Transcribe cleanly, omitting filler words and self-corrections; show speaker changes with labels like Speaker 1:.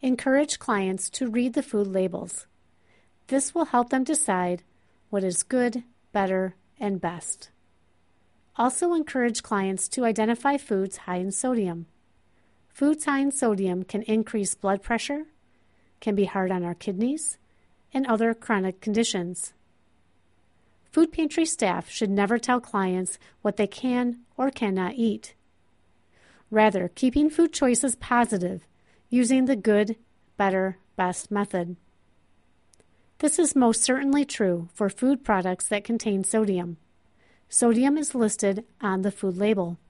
Speaker 1: Encourage clients to read the food labels. This will help them decide what is good, better, and best. Also encourage clients to identify foods high in sodium. Foods high in sodium can increase blood pressure, can be hard on our kidneys, and other chronic conditions. Food pantry staff should never tell clients what they can or cannot eat. Rather, keeping food choices positive using the good, better, best method. This is most certainly true for food products that contain sodium. Sodium is listed on the food label.